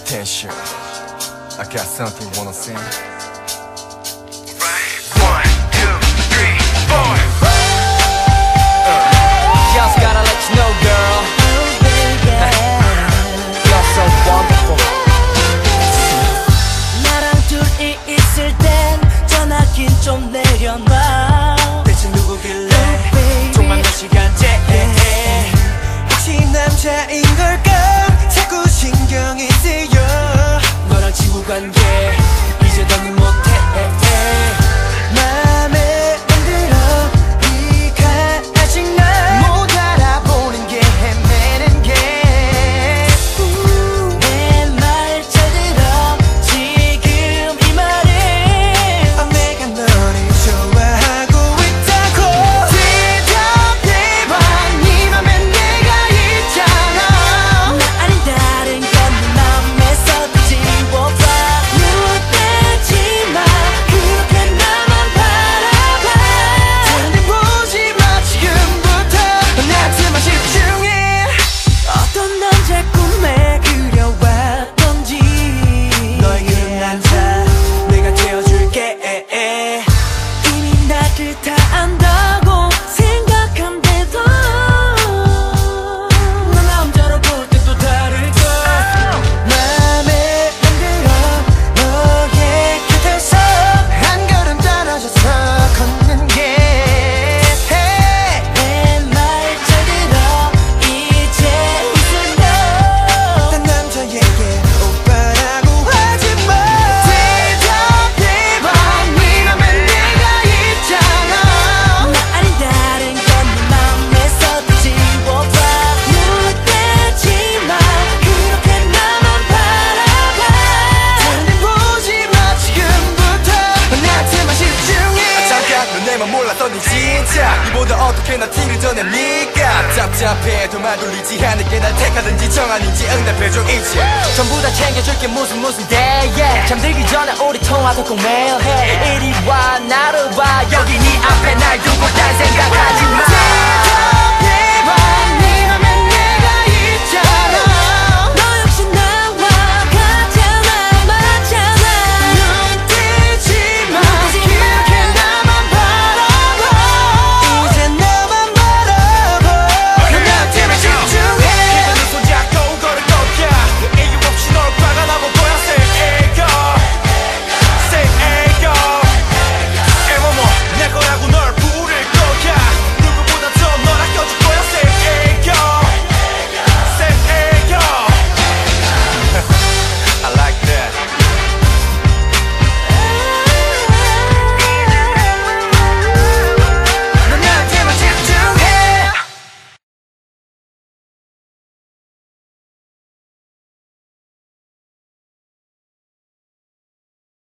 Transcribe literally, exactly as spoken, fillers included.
attention. I got something wanna sing. One, two, three, four. Just gotta let you know, girl. You're so wonderful. 나랑 둘이 있을 땐 전화긴 좀 내려놔. 대체 누구길래 정말 몇 시간째 혹시 남자인 걸까? 자꾸 신경이 쓰여. 너랑 친구 관계 이제 더는 못해. 맘에 안 들어 네가 아직 날 못 알아보는 게 헤매는 게. 내 말 잘 들어 지금 이 말은. 아, 내가 너를 좋아하고 있다고. 대답해봐. 네 맘에 내가 있잖아. 나 아닌 다른 건 내 맘에서 지워봐. 눈대지 마. 그렇게 나만 바라봐. 다른 데 보지 마. 지금부터 나한테만 집중해. 어떤 남자 꿈에 그려왔던지. 너의 그런 남자 내가 되어줄게. 이미 나를 다 안다고 생각한데도 너 남자로 볼 때 또 다를걸. 맘에 안 들어 너의 곁에서 한 걸음 떨어져서 걷는 게. 내 말 잘 들어 이제 웃으려. 딴 남자에게 오빠라고 하지마. 대답해봐. 네 맘에 내가 있잖아. 나 아닌 다른 건 내 맘에서 지워봐. 눈대지 마. 그렇게 나만 바라봐. 다른 데 보지 마. 지금부터 나한테만 집중해. 잠깐 넌 내맘 몰랐더니 진짜 이보다 어떻게 나 티를 더 냅니까? 답답해도 말 돌리지 않을게. 날 택하든지 정하는지 응답해줘 이제. 전부 다 챙겨줄게 무슨 무슨 대에. 잠들기 전에 우리 통화도 꼭 매일 해. 이리 와 나를 봐 여기 네 앞에 날 두고 딴 생각하지 마.